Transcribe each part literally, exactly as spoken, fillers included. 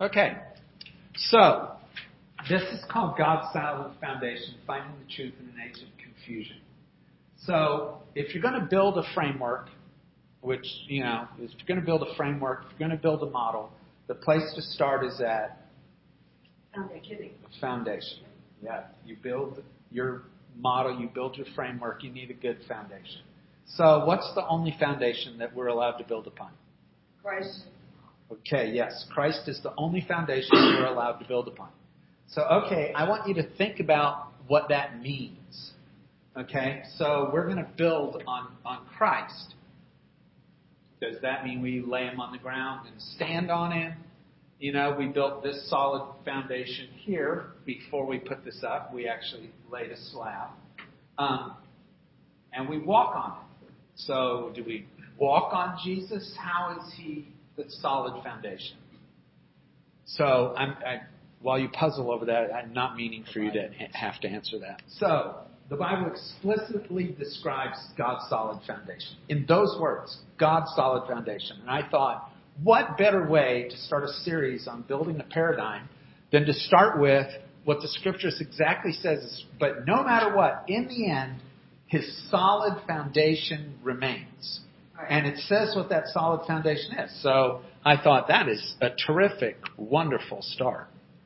Okay, so this is called God's solid foundation, finding the truth in an age of confusion. So if you're going to build a framework, which, you know, if you're going to build a framework, if you're going to build a model, the place to start is at Foundation. Foundation. Yeah, you build your model, you build your framework, you need a good foundation. So what's the only foundation that we're allowed to build upon? Christ. Okay, yes, Christ is the only foundation we're allowed to build upon. So, okay, I want you to think about what that means. Okay, so we're going to build on, on Christ. Does that mean we lay him on the ground and stand on him? You know, we built this solid foundation here before we put this up. We actually laid a slab. Um, and we walk on it. So do we walk on Jesus? How is he the solid foundation? So I'm, I, while you puzzle over that, I'm not meaning for you to have to answer that. So the Bible explicitly describes God's solid foundation. In those words, God's solid foundation. And I thought, what better way to start a series on building a paradigm than to start with what the Scriptures exactly says, but no matter what, in the end, his solid foundation remains. And it says what that solid foundation is. So I thought that is a terrific, wonderful start.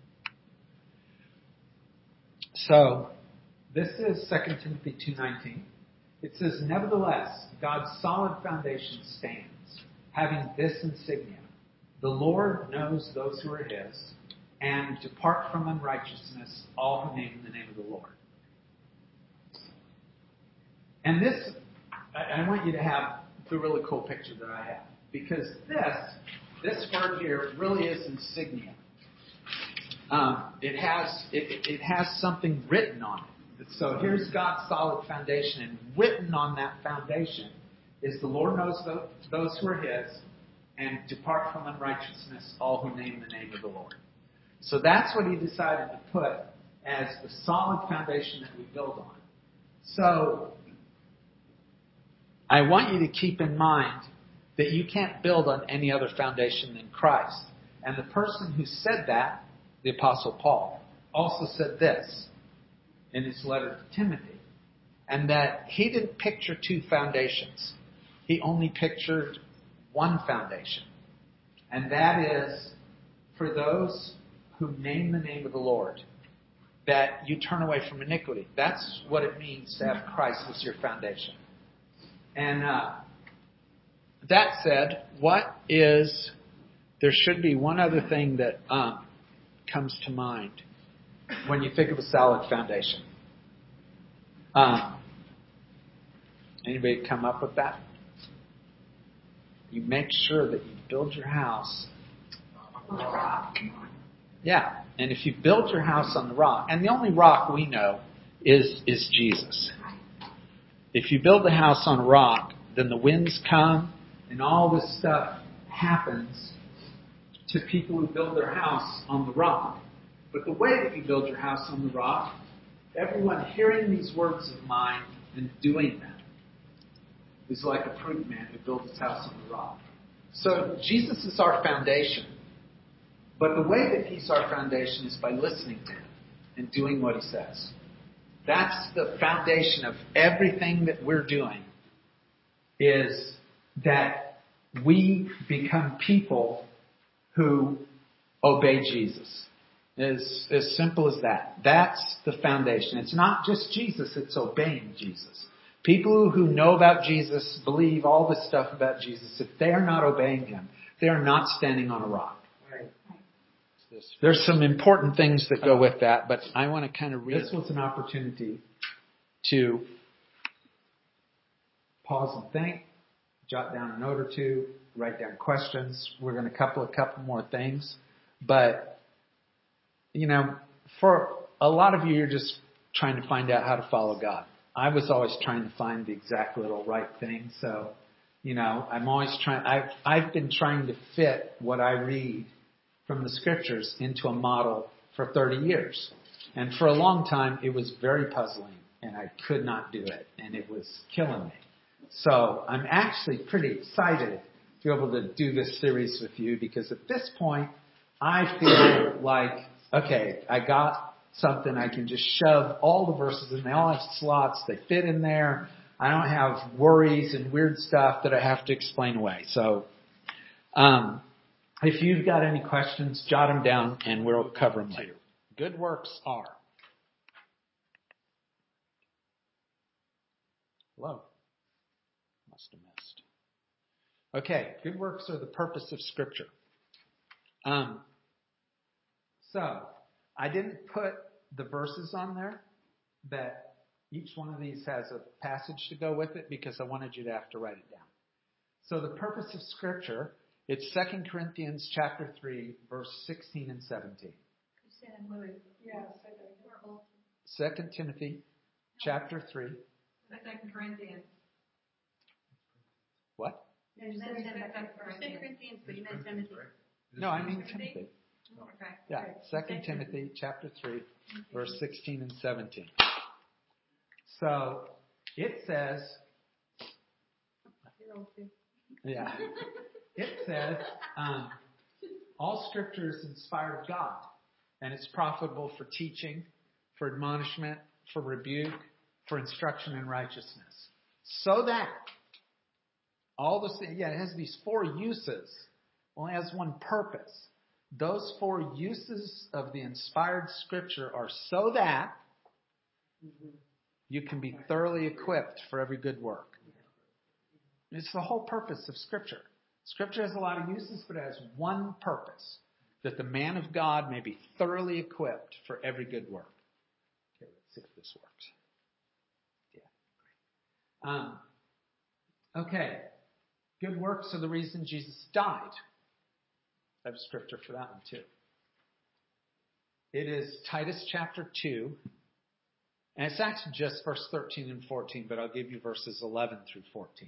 So this is Second Timothy two nineteen. It says, nevertheless, God's solid foundation stands, having this insignia: the Lord knows those who are his, and depart from unrighteousness all who name the name of the Lord. And this, I, I want you to have the really cool picture that I have. Because this, this word here really is insignia. Um, it has it, it has something written on it. So here's God's solid foundation, and written on that foundation is the Lord knows those who are his, and depart from unrighteousness all who name the name of the Lord. So that's what he decided to put as the solid foundation that we build on. So I want you to keep in mind that you can't build on any other foundation than Christ. And the person who said that, the Apostle Paul, also said this in his letter to Timothy, and that he didn't picture two foundations. He only pictured one foundation. And that is for those who name the name of the Lord, that you turn away from iniquity. That's what it means to have Christ as your foundation. And uh, that said, what is, there should be one other thing that um, comes to mind when you think of a solid foundation. Um, anybody come up with that? You make sure that you build your house on the rock. Yeah, and if you build your house on the rock, and the only rock we know is is Jesus. If you build the house on a rock, then the winds come and all this stuff happens to people who build their house on the rock. But the way that you build your house on the rock, everyone hearing these words of mine and doing them is like a prudent man who builds his house on the rock. So Jesus is our foundation. But the way that he's our foundation is by listening to him and doing what he says. That's the foundation of everything that we're doing, is that we become people who obey Jesus. As, as simple as that. That's the foundation. It's not just Jesus, it's obeying Jesus. People who know about Jesus, believe all this stuff about Jesus, if they are not obeying him, they are not standing on a rock. Right. There's some important things that go with that, but I want to kind of read. This was an opportunity to pause and think, jot down a note or two, write down questions. We're going to couple a couple more things, but you know, for a lot of you, you're just trying to find out how to follow God. I was always trying to find the exact little right thing, so you know, I'm always trying. I've I've been trying to fit what I read from the Scriptures into a model for thirty years. And for a long time, it was very puzzling, and I could not do it, and it was killing me. So I'm actually pretty excited to be able to do this series with you, because at this point, I feel like, okay, I got something, I can just shove all the verses in. They all have slots. They fit in there. I don't have worries and weird stuff that I have to explain away. So, um, if you've got any questions, jot them down and we'll cover them later. Good works are. Hello. Must have missed. Okay, good works are the purpose of Scripture. Um, so, I didn't put the verses on there, that each one of these has a passage to go with it because I wanted you to have to write it down. So the purpose of Scripture, it's Second Corinthians chapter three, verse sixteen and seventeen. Second Timothy chapter three. Second Corinthians. What? You said Second Corinthians, but you meant Timothy. No, I mean Timothy. Okay. Yeah, Second Timothy chapter three, verse sixteen and seventeen. So it says, yeah, it says, um, all Scripture is inspired of God, and it's profitable for teaching, for admonishment, for rebuke, for instruction in righteousness, so that all the yeah, it has these four uses. Well, it has one purpose. Those four uses of the inspired Scripture are so that you can be thoroughly equipped for every good work. It's the whole purpose of Scripture. Scripture has a lot of uses, but it has one purpose, that the man of God may be thoroughly equipped for every good work. Okay, let's see if this works. Yeah. Um, okay. Good works are the reason Jesus died. I have scripture for that one too. It is Titus chapter two. And it's actually just verse thirteen and fourteen, but I'll give you verses eleven through fourteen.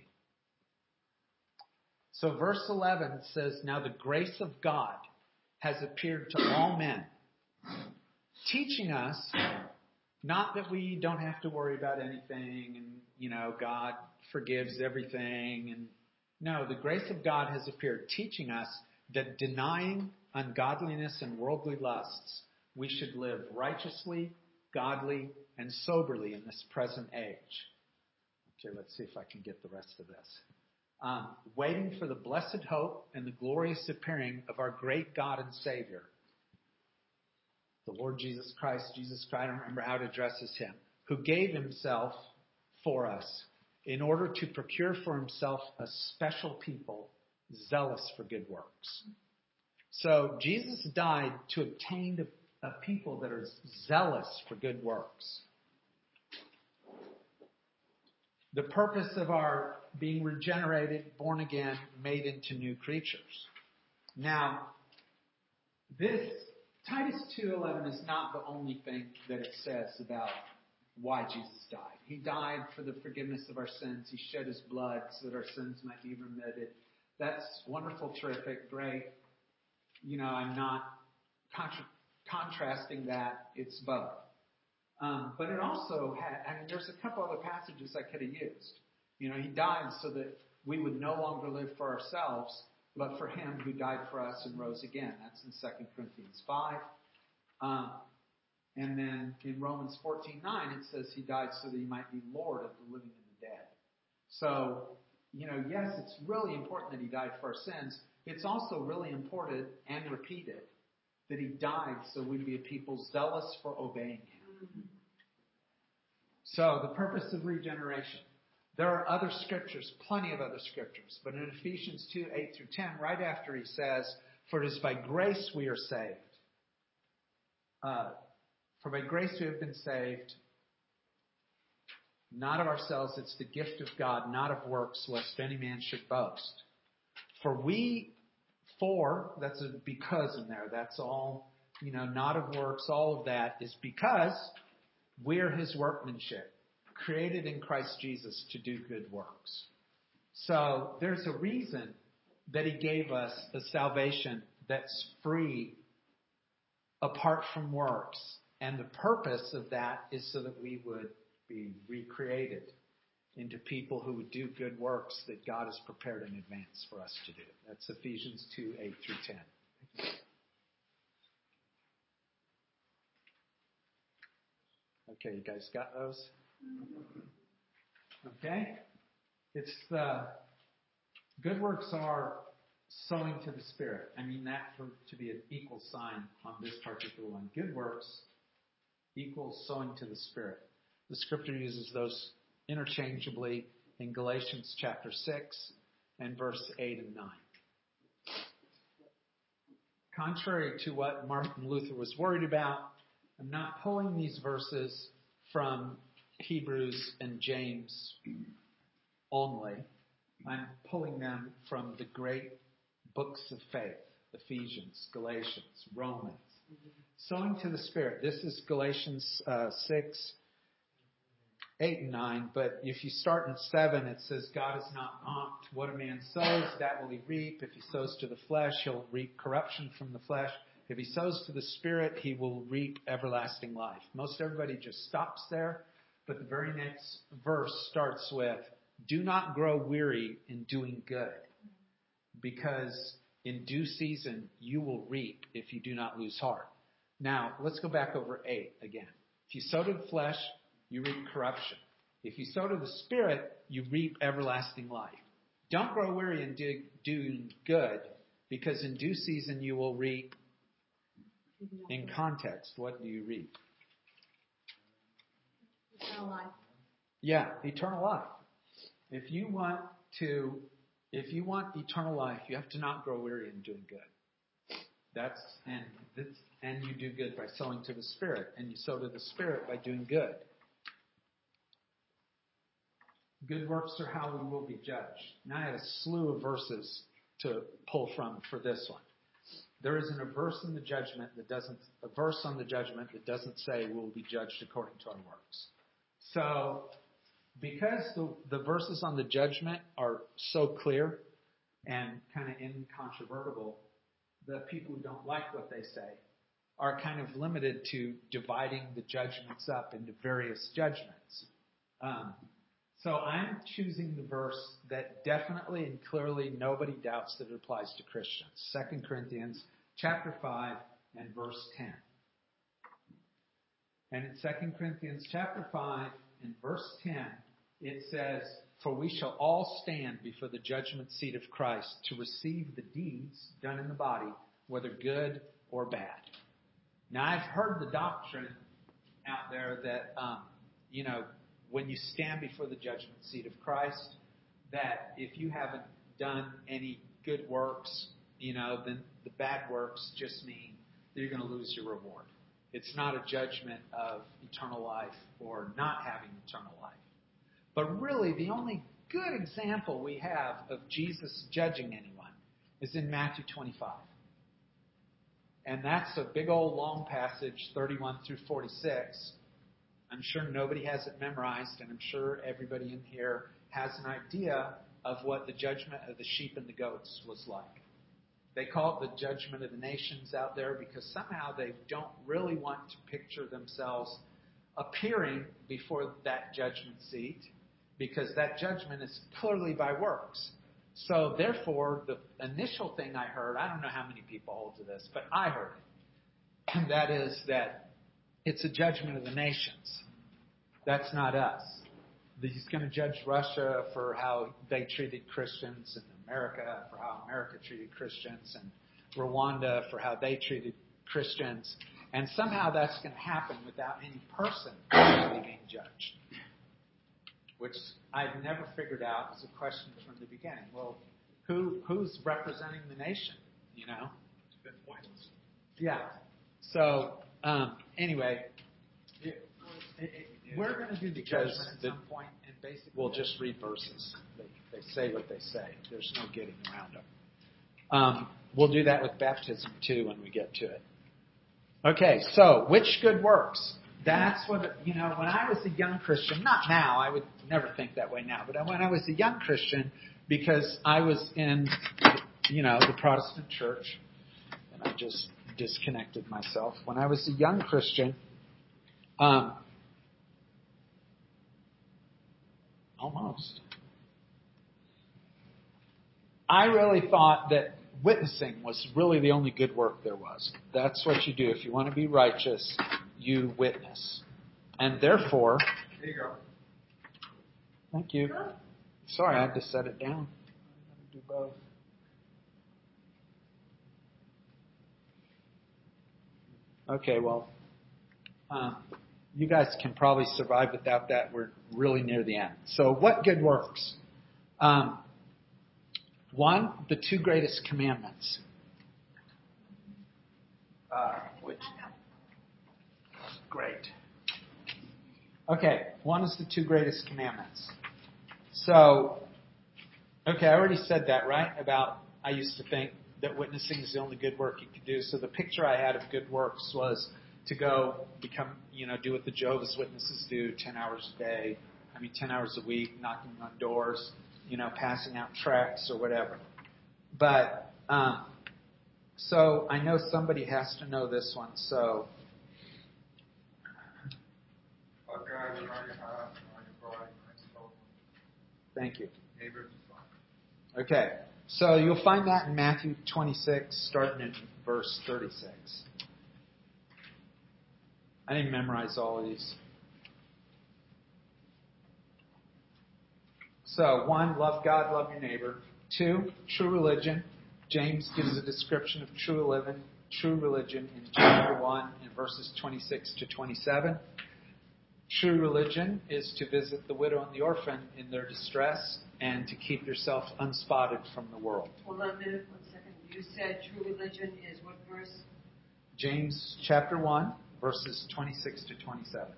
So verse eleven says, now the grace of God has appeared to all men, teaching us not that we don't have to worry about anything and, you know, God forgives everything. And no, the grace of God has appeared, teaching us that denying ungodliness and worldly lusts, we should live righteously, godly, and soberly in this present age. Okay, let's see if I can get the rest of this. Um, waiting for the blessed hope and the glorious appearing of our great God and Savior, the Lord Jesus Christ. Jesus Christ, I don't remember how it addresses him, who gave himself for us in order to procure for himself a special people zealous for good works. So Jesus died to obtain a, a people that are zealous for good works. The purpose of our being regenerated, born again, made into new creatures. Now, this Titus two eleven is not the only thing that it says about why Jesus died. He died for the forgiveness of our sins. He shed his blood so that our sins might be remitted. That's wonderful, terrific, great. You know, I'm not contra- contrasting that. It's both. Um, but it also had, I mean, there's a couple other passages I could have used. You know, he died so that we would no longer live for ourselves, but for him who died for us and rose again. That's in Second Corinthians five. Um, and then in Romans fourteen nine, it says he died so that he might be Lord of the living and the dead. So, you know, yes, it's really important that he died for our sins. It's also really important and repeated that he died so we'd be a people zealous for obeying him. So, the purpose of regeneration. There are other scriptures, plenty of other scriptures. But in Ephesians two, eight through ten, right after he says, for it is by grace we are saved. Uh, for by grace we have been saved, not of ourselves, it's the gift of God, not of works, lest any man should boast. For we, for, that's a because in there, that's all, you know, not of works, all of that is because we're his workmanship, created in Christ Jesus to do good works. So there's a reason that he gave us a salvation that's free apart from works. And the purpose of that is so that we would be recreated into people who would do good works that God has prepared in advance for us to do. That's Ephesians two, eight through ten. Okay, you guys got those? Okay? It's the good works are sowing to the Spirit. I mean that for, to be an equal sign on this particular one. Good works equals sowing to the Spirit. The Scripture uses those interchangeably in Galatians chapter six and verse eight and nine. Contrary to what Martin Luther was worried about, I'm not pulling these verses from Hebrews and James only. I'm pulling them from the great books of faith, Ephesians, Galatians, Romans. Sowing to the Spirit. This is Galatians uh, six, eight, and nine. But if you start in seven, it says, God is not mocked. What a man sows, that will he reap. If he sows to the flesh, he'll reap corruption from the flesh. If he sows to the Spirit, he will reap everlasting life. Most everybody just stops there. But the very next verse starts with, do not grow weary in doing good, because in due season you will reap if you do not lose heart. Now, let's go back over eight again. If you sow to the flesh, you reap corruption. If you sow to the Spirit, you reap everlasting life. Don't grow weary in do, doing good, because in due season you will reap. In context, what do you reap? Eternal life. Yeah, eternal life. If you want to, if you want eternal life, you have to not grow weary in doing good. That's and this, and you do good by sowing to the Spirit, and you sow to the Spirit by doing good. Good works are how we will be judged. Now I had a slew of verses to pull from for this one. There isn't a verse in the judgment that doesn't a verse on the judgment that doesn't say we'll be judged according to our works. So, because the, the verses on the judgment are so clear and kind of incontrovertible, the people who don't like what they say are kind of limited to dividing the judgments up into various judgments. Um, so I'm choosing the verse that definitely and clearly nobody doubts that it applies to Christians. Second Corinthians chapter five and verse ten. And in Second Corinthians chapter five and verse ten, it says, for we shall all stand before the judgment seat of Christ to receive the deeds done in the body, whether good or bad. Now, I've heard the doctrine out there that, um, you know, when you stand before the judgment seat of Christ, that if you haven't done any good works, you know, then the bad works just mean that you're going to lose your reward. It's not a judgment of eternal life or not having eternal life. But really, the only good example we have of Jesus judging anyone is in Matthew twenty-five. And that's a big old long passage, thirty-one through forty-six. I'm sure nobody has it memorized, and I'm sure everybody in here has an idea of what the judgment of the sheep and the goats was like. They call it the judgment of the nations out there because somehow they don't really want to picture themselves appearing before that judgment seat, because that judgment is clearly by works. So therefore, the initial thing I heard, I don't know how many people hold to this, but I heard it. And that is that it's a judgment of the nations. That's not us. He's going to judge Russia for how they treated Christians, and America for how America treated Christians, and Rwanda for how they treated Christians. And somehow that's going to happen without any person actually being judged. Which I've never figured out as a question from the beginning. Well, who who's representing the nation? You know? It's been pointless. Yeah. So, um, anyway, it, it, it, we're going to do the Because judgment at the, some point, and basically we'll just read verses. They, they say what they say. There's no getting around them. Um, we'll do that with baptism, too, when we get to it. Okay, so which good works? That's what, you know, when I was a young Christian, not now, I would never think that way now, but when I was a young Christian, because I was in, you know, the Protestant church, and I just disconnected myself. When I was a young Christian, um, almost, I really thought that witnessing was really the only good work there was. That's what you do. If you want to be righteous, you witness. And therefore, There you go. thank you. Sorry, I had to set it down. I'm going to do both. Okay, well, um, you guys can probably survive without that. We're really near the end. So, what good works? Um, one, the two greatest commandments. Uh, which great. Okay, one is the two greatest commandments. So, okay, I already said that, right? About I used to think that witnessing is the only good work you could do. So the picture I had of good works was to go become, you know, do what the Jehovah's Witnesses do, ten hours a day, I mean ten hours a week, knocking on doors, you know, passing out tracts or whatever. But, um, so I know somebody has to know this one, so. Love God with all your heart, all your body, mind, soul. Thank you. Neighbor is fine. Okay, so you'll find that in Matthew twenty-six, starting in verse thirty-six. I didn't memorize all of these. So, one, love God, love your neighbor. Two, true religion. James gives a description of true living, true religion in chapter one, in verses twenty-six to twenty-seven. True religion is to visit the widow and the orphan in their distress and to keep yourself unspotted from the world. Hold on a minute, one second. You said true religion is what verse? James chapter one, verses twenty-six to twenty-seven.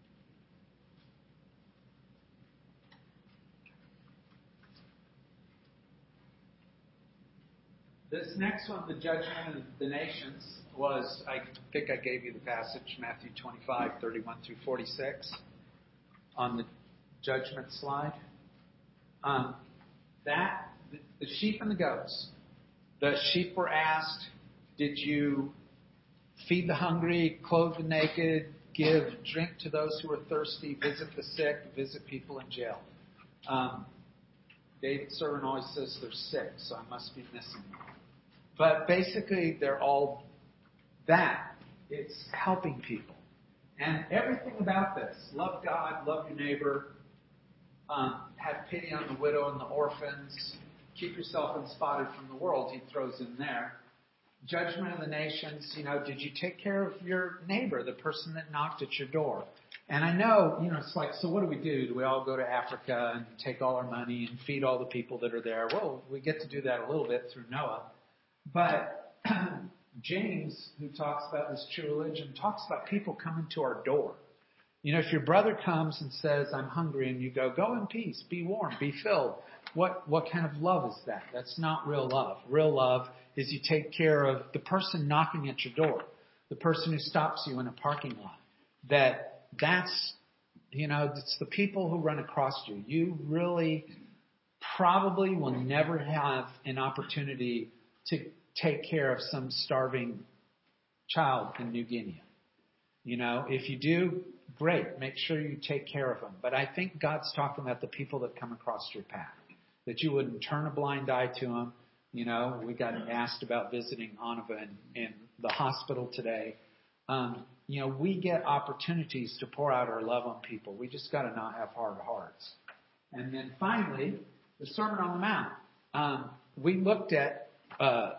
This next one, the judgment of the nations, was, I think I gave you the passage, Matthew twenty-five, thirty-one through forty-six, on the judgment slide. Um, that, the, the sheep and the goats. The sheep were asked, did you feed the hungry, clothe the naked, give drink to those who are thirsty, visit the sick, visit people in jail? Um, David's servant always says they're sick, so I must be missing them. But basically, they're all that. It's helping people. And everything about this, love God, love your neighbor, um, have pity on the widow and the orphans, keep yourself unspotted from the world, he throws in there. Judgment of the nations, you know, did you take care of your neighbor, the person that knocked at your door? And I know, you know, it's like, so what do we do? Do we all go to Africa and take all our money and feed all the people that are there? Well, we get to do that a little bit through Noah. But James, who talks about this true religion, talks about people coming to our door. You know, if your brother comes and says, I'm hungry, and you go, go in peace, be warm, be filled. What, what kind of love is that? That's not real love. Real love is you take care of the person knocking at your door, the person who stops you in a parking lot. That, that's, you know, it's the people who run across you. You really probably will never have an opportunity to take care of some starving child in New Guinea. You know, if you do, great. Make sure you take care of them. But I think God's talking about the people that come across your path, that you wouldn't turn a blind eye to them. You know, we got asked about visiting Anova in, in the hospital today. Um, you know, we get opportunities to pour out our love on people. We just got to not have hard hearts. And then finally, the Sermon on the Mount. Um, we looked at uh,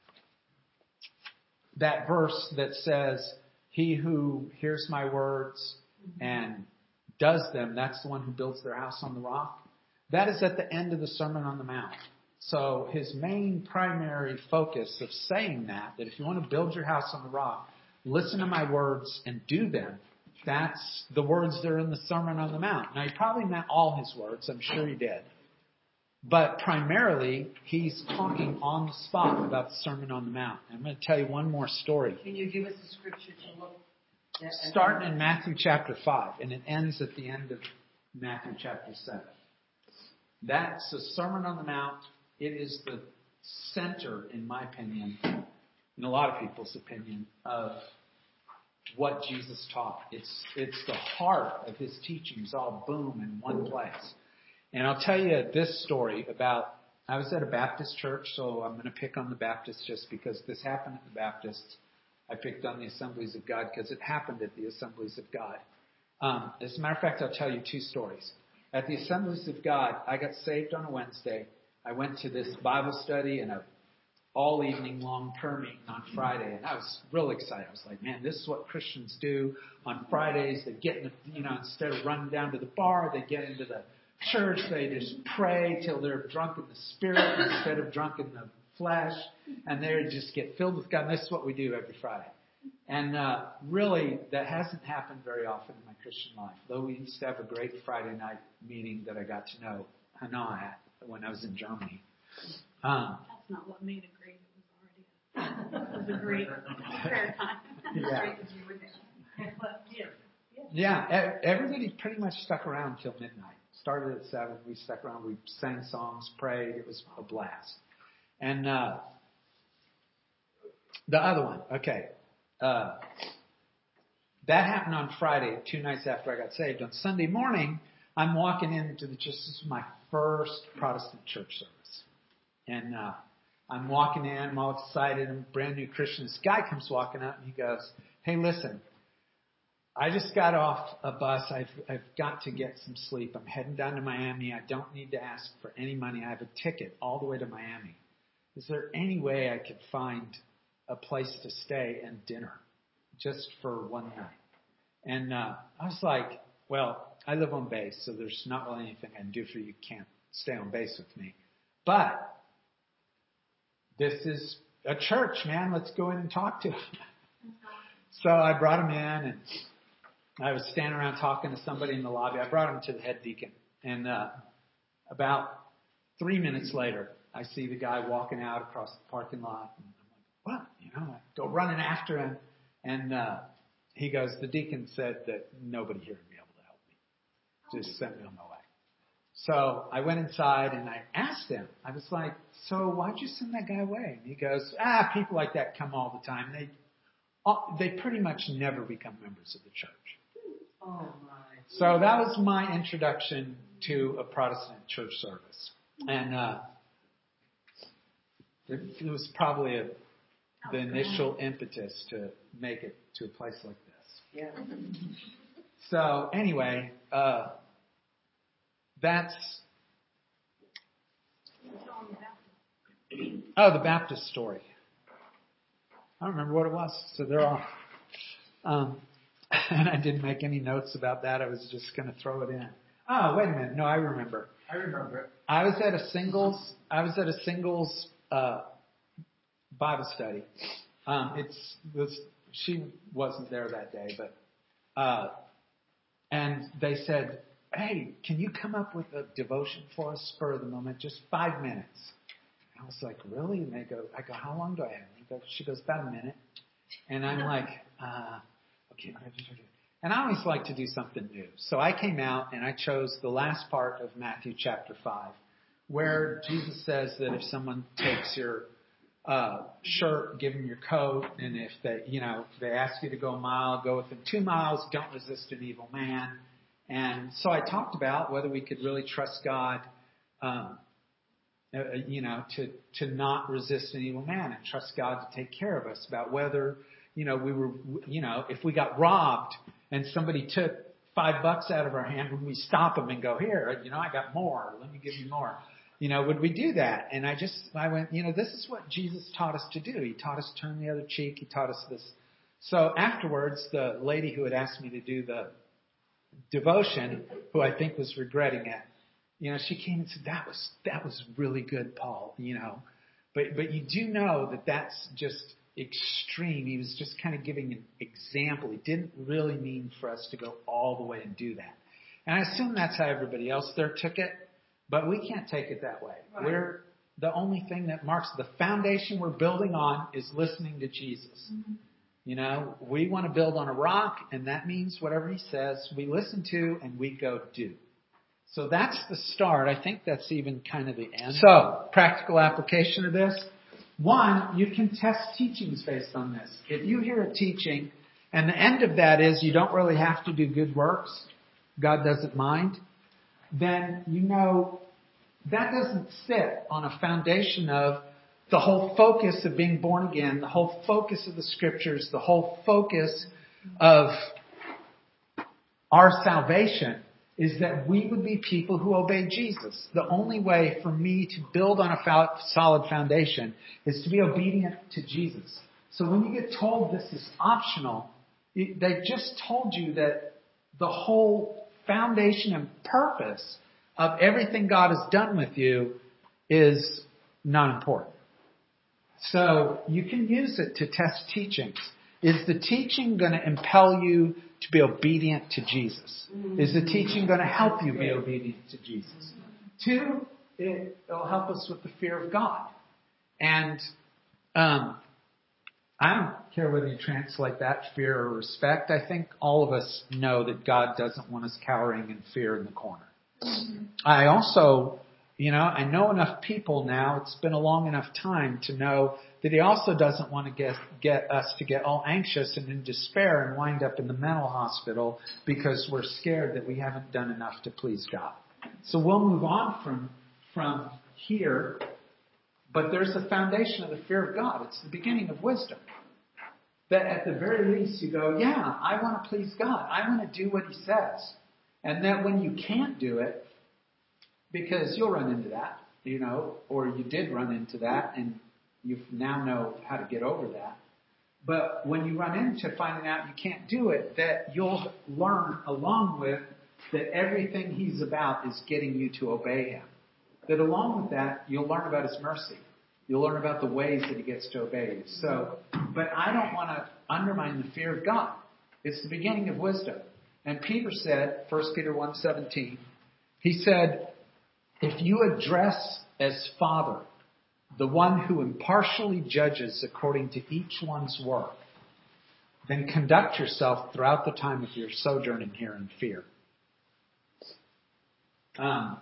that verse that says, he who hears my words and does them, that's the one who builds their house on the rock. That is at the end of the Sermon on the Mount. So his main primary focus of saying that, that if you want to build your house on the rock, listen to my words and do them. That's the words that are in the Sermon on the Mount. Now, he probably meant all his words. I'm sure he did. But primarily, he's talking on the spot about the Sermon on the Mount. I'm going to tell you one more story. Can you give us the scripture to look at? Starting in Matthew chapter five, and it ends at the end of Matthew chapter seven. That's the Sermon on the Mount. It is the center, in my opinion, in a lot of people's opinion, of what Jesus taught. It's it's the heart of his teachings, all boom in one place. And I'll tell you this story about, I was at a Baptist church, so I'm going to pick on the Baptists just because this happened at the Baptists. I picked on the Assemblies of God because it happened at the Assemblies of God. Um, as a matter of fact, I'll tell you two stories. At the Assemblies of God, I got saved on a Wednesday. I went to this Bible study and a all evening long prayer meeting on Friday, and I was real excited. I was like, man, this is what Christians do on Fridays. They get in the, you know, instead of running down to the bar, they get into the church. They just pray till they're drunk in the spirit instead of drunk in the flesh, and they just get filled with God. And this is what we do every Friday. And uh, really, that hasn't happened very often in my Christian life, though we used to have a great Friday night meeting that I got to know Hannah at when I was in Germany. Um, That's not what made it great. It was already a, it was a great prayer time. Yeah. But, yeah. Yeah, e- everybody pretty much stuck around till midnight. Started at seven. We stuck around. We sang songs, prayed. It was a blast. And uh, the other one, okay. Uh, that happened on Friday, two nights after I got saved. On Sunday morning, I'm walking into the church. This is my first Protestant church service. And uh, I'm walking in. I'm all excited. I'm a brand new Christian. This guy comes walking up and he goes, hey, listen, I just got off a bus. I've, I've got to get some sleep. I'm heading down to Miami. I don't need to ask for any money. I have a ticket all the way to Miami. Is there any way I could find a place to stay and dinner just for one night? And uh, I was like, well, I live on base, so there's not really anything I can do for you. You can't stay on base with me. But this is a church, man. Let's go in and talk to him. So I brought him in, and I was standing around talking to somebody in the lobby. I brought him to the head deacon. And uh, about three minutes later, I see the guy walking out across the parking lot. And I'm like, what? You know, I go running after him. And uh, he goes, the deacon said that nobody here would be able to help me. Just sent me on my way. So I went inside and I asked him. I was like, so why'd you send that guy away? And he goes, ah, people like that come all the time. They they pretty much never become members of the church. Oh, my. So that was my introduction to a Protestant church service. And uh, it, it was probably a, the initial impetus to make it to a place like this. Yeah. So anyway, uh, that's... Oh, the Baptist story. I don't remember what it was. So they're all... Um, and I didn't make any notes about that. I was just going to throw it in. Oh, wait a minute. No, I remember. I remember it. I was at a singles. I was at a singles uh, Bible study. Um, it's was she wasn't there that day, but uh, and they said, "Hey, can you come up with a devotion for us, spur of the moment, just five minutes?" I was like, "Really?" And they go, "I go, how long do I have?" And he goes, she goes, "About a minute." And I'm like, uh, "Okay." And I always like to do something new. So I came out and I chose the last part of Matthew chapter five, where Jesus says that if someone takes your uh, shirt, give them your coat, and if they, you know, if they ask you to go a mile, go with them two miles. Don't resist an evil man. And so I talked about whether we could really trust God, um, uh, you know, to to not resist an evil man and trust God to take care of us. About whether, you know, we were, you know, if we got robbed and somebody took five bucks out of our hand, would we stop them and go, "Here, you know, I got more. Let me give you more." You know, would we do that? And I just, I went, you know, this is what Jesus taught us to do. He taught us to turn the other cheek. He taught us this. So afterwards, the lady who had asked me to do the devotion, who I think was regretting it, you know, she came and said, that was, that was really good, Paul, you know. But, but you do know that that's just extreme. He was just kind of giving an example. He didn't really mean for us to go all the way and do that. And I assume that's how everybody else there took it. But we can't take it that way. Right. We're the only thing that marks the foundation we're building on is listening to Jesus. Mm-hmm. You know, we want to build on a rock, and that means whatever he says, we listen to and we go do. So that's the start. I think that's even kind of the end. So, practical application of this. One, you can test teachings based on this. If you hear a teaching, and the end of that is you don't really have to do good works, God doesn't mind, then you know that doesn't sit on a foundation of the whole focus of being born again, the whole focus of the Scriptures, the whole focus of our salvation is that we would be people who obey Jesus. The only way for me to build on a fa- solid foundation is to be obedient to Jesus. So when you get told this is optional, they've just told you that the whole foundation and purpose of everything God has done with you is not important. So you can use it to test teachings. Is the teaching going to impel you to be obedient to Jesus? Is the teaching going to help you be obedient to Jesus? Two, it, it'll help us with the fear of God. And um, I don't care whether you translate that fear or respect. I think all of us know that God doesn't want us cowering in fear in the corner. Mm-hmm. I also, you know, I know enough people now, it's been a long enough time to know that He also doesn't want to get, get us to get all anxious and in despair and wind up in the mental hospital because we're scared that we haven't done enough to please God. So we'll move on from, from here. But there's the foundation of the fear of God. It's the beginning of wisdom. That at the very least you go, yeah, I want to please God. I want to do what He says. And that when you can't do it, because you'll run into that, you know, or you did run into that and you now know how to get over that. But when you run into finding out you can't do it, that you'll learn along with that everything He's about is getting you to obey Him. That along with that, you'll learn about His mercy. You'll learn about the ways that He gets to obey you. So, but I don't want to undermine the fear of God. It's the beginning of wisdom. And Peter said, First Peter one seventeen, he said, if you address as Father the one who impartially judges according to each one's work, then conduct yourself throughout the time of your sojourning here in fear. Um,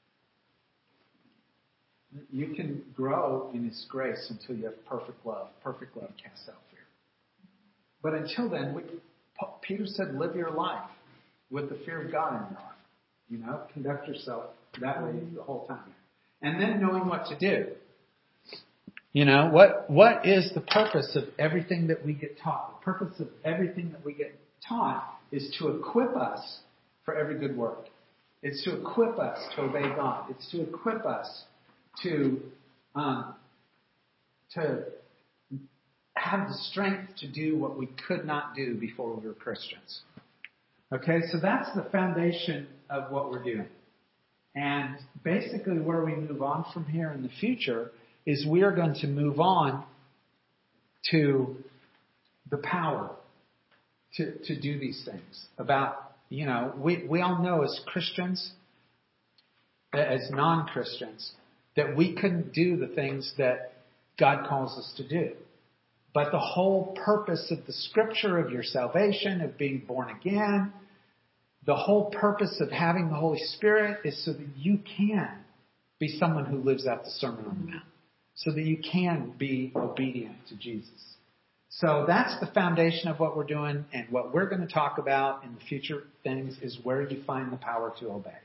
You can grow in His grace until you have perfect love. Perfect love casts out fear. But until then, we, Peter said, live your life with the fear of God in your heart. You know, conduct yourself that way the whole time. And then knowing what to do. You know, what what is the purpose of everything that we get taught? The purpose of everything that we get taught is to equip us for every good work. It's to equip us to obey God. It's to equip us to um, to have the strength to do what we could not do before we were Christians. Okay, so that's the foundation of what we're doing. And basically where we move on from here in the future is we are going to move on to the power to, to do these things. About, you know, we, we all know as Christians, as non-Christians, that we couldn't do the things that God calls us to do. But the whole purpose of the Scripture, of your salvation, of being born again, the whole purpose of having the Holy Spirit is so that you can be someone who lives out the Sermon on the Mount. So that you can be obedient to Jesus. So that's the foundation of what we're doing. And what we're going to talk about in the future things is where you find the power to obey.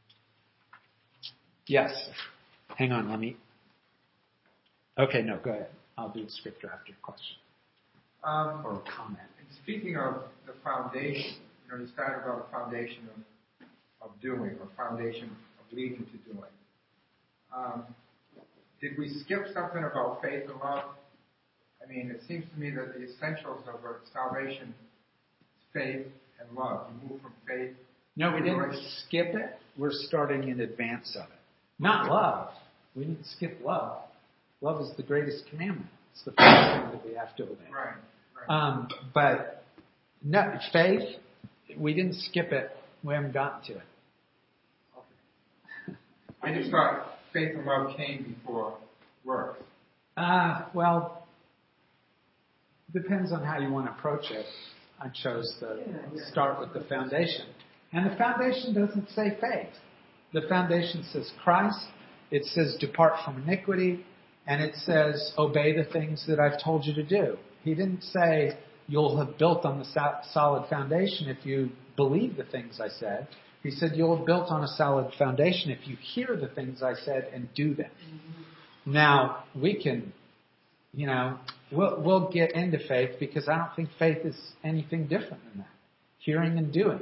Yes. Hang on, let me. Okay, no, go ahead. I'll do the scripture after your question. Um, or comment. Speaking of the foundation, you know, you started about a foundation of, of doing, or foundation of leading to doing. Um, did we skip something about faith and love? I mean, it seems to me that the essentials of our salvation is faith and love. You move from faith. No, we didn't skip it. We're starting in advance of it. Not love. We didn't skip love. Love is the greatest commandment. It's the first thing that we have to obey. Right. right. Um, but no, faith, we didn't skip it. We haven't gotten to it. Okay. I just thought faith and love came before works. Uh, well, depends on how you want to approach it. I chose to start with the foundation. And the foundation doesn't say faith. The foundation says Christ. It says depart from iniquity. And it says obey the things that I've told you to do. He didn't say you'll have built on the solid foundation if you believe the things I said. He said you'll have built on a solid foundation if you hear the things I said and do them. Mm-hmm. Now, we can, you know, we'll, we'll get into faith because I don't think faith is anything different than that. Hearing and doing.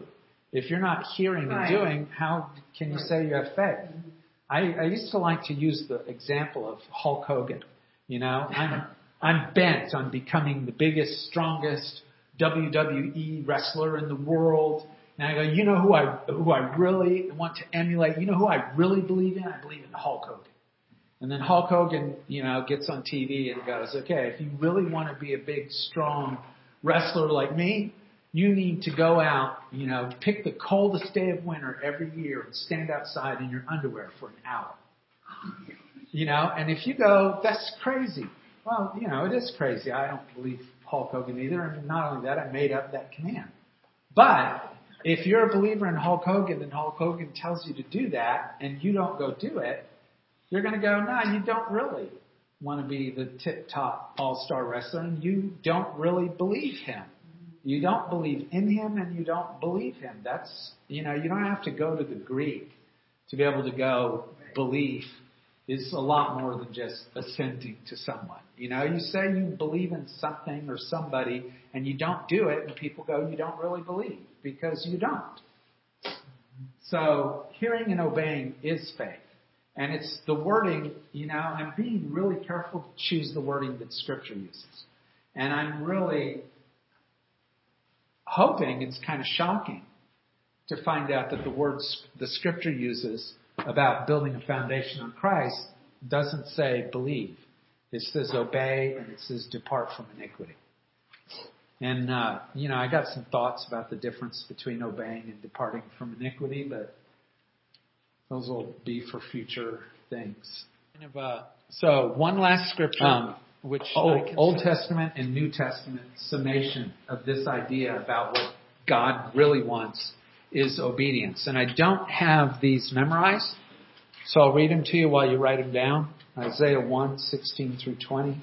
If you're not hearing and Right. doing, how can you say you have faith? I, I used to like to use the example of Hulk Hogan. You know, I'm I'm bent on becoming the biggest, strongest W W E wrestler in the world. And I go, you know who I who I really want to emulate? You know who I really believe in? I believe in Hulk Hogan. And then Hulk Hogan, you know, gets on T V and goes, okay, if you really want to be a big, strong wrestler like me, you need to go out, you know, pick the coldest day of winter every year and stand outside in your underwear for an hour. You know, and if you go, that's crazy. Well, you know, it is crazy. I don't believe Hulk Hogan either. And not only that, I made up that command. But if you're a believer in Hulk Hogan and Hulk Hogan tells you to do that and you don't go do it, you're going to go, no, you don't really want to be the tip-top all-star wrestler and you don't really believe him. You don't believe in him and you don't believe him. That's, you know, you don't have to go to the Greek to be able to go belief is a lot more than just assenting to someone. You know, you say you believe in something or somebody and you don't do it and people go, you don't really believe because you don't. So hearing and obeying is faith. And it's the wording, you know, I'm being really careful to choose the wording that Scripture uses. And I'm really hoping it's kind of shocking to find out that the words the Scripture uses about building a foundation on Christ doesn't say believe. It says obey and it says depart from iniquity. And, uh, you know, I got some thoughts about the difference between obeying and departing from iniquity, but those will be for future things. So one last scripture, um, which Old, Old Testament and New Testament summation of this idea about what God really wants is obedience. And I don't have these memorized, so I'll read them to you while you write them down. Isaiah one, sixteen through twenty.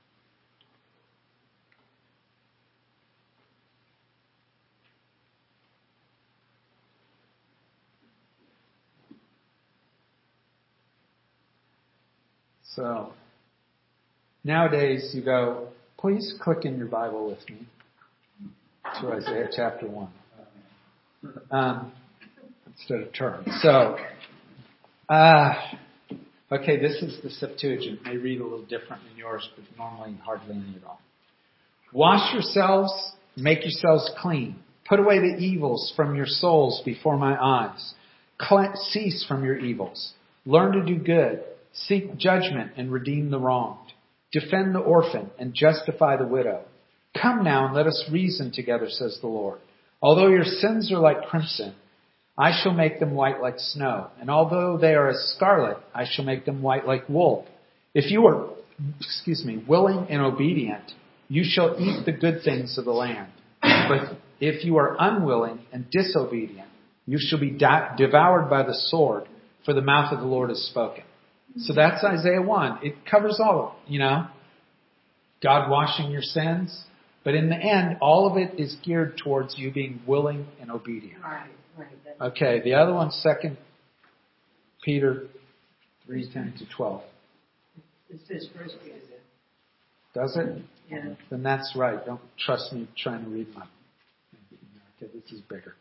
So, nowadays you go, please click in your Bible with me to Isaiah chapter one. Um, instead of turn. So, uh, okay, this is the Septuagint. It may read a little different than yours, but normally hardly any at all. Wash yourselves, make yourselves clean. Put away the evils from your souls before my eyes. Cle- cease from your evils. Learn to do good. Seek judgment and redeem the wronged. Defend the orphan and justify the widow. Come now and let us reason together, says the Lord. Although your sins are like crimson, I shall make them white like snow. And although they are as scarlet, I shall make them white like wool. If you are, excuse me, willing and obedient, you shall eat the good things of the land. But if you are unwilling and disobedient, you shall be de- devoured by the sword, for the mouth of the Lord has spoken. So that's Isaiah one. It covers all of it, you know. God washing your sins. But in the end, all of it is geared towards you being willing and obedient. Right, right. That's Okay, the other one, Second Peter three, ten to twelve. It says First Peter there. Does it? Yeah. Then that's right. Don't trust me trying to read my... Okay, this is bigger.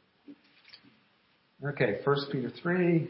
Okay, First Peter three...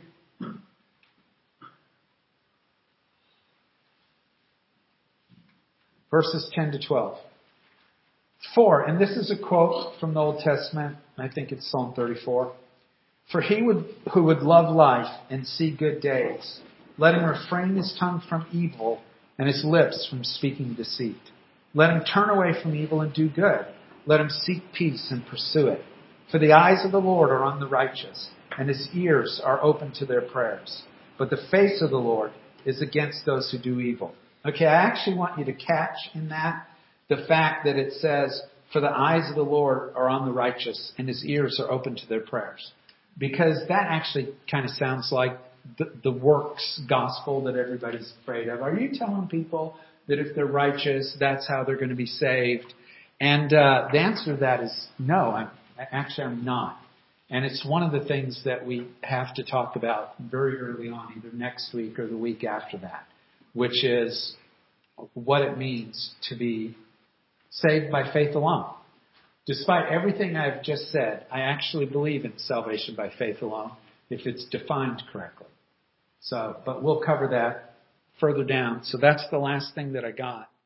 Verses ten to twelve. For, and this is a quote from the Old Testament, I think it's Psalm thirty-four. For he would, who would love life and see good days, let him refrain his tongue from evil and his lips from speaking deceit. Let him turn away from evil and do good. Let him seek peace and pursue it. For the eyes of the Lord are on the righteous, and his ears are open to their prayers. But the face of the Lord is against those who do evil. Okay, I actually want you to catch in that the fact that it says, for the eyes of the Lord are on the righteous and his ears are open to their prayers. Because that actually kind of sounds like the, the works gospel that everybody's afraid of. Are you telling people that if they're righteous, that's how they're going to be saved? And uh, the answer to that is no, I'm, actually I'm not. And it's one of the things that we have to talk about very early on, either next week or the week after that, which is what it means to be saved by faith alone. Despite everything I've just said, I actually believe in salvation by faith alone if it's defined correctly. So, but we'll cover that further down. So that's the last thing that I got.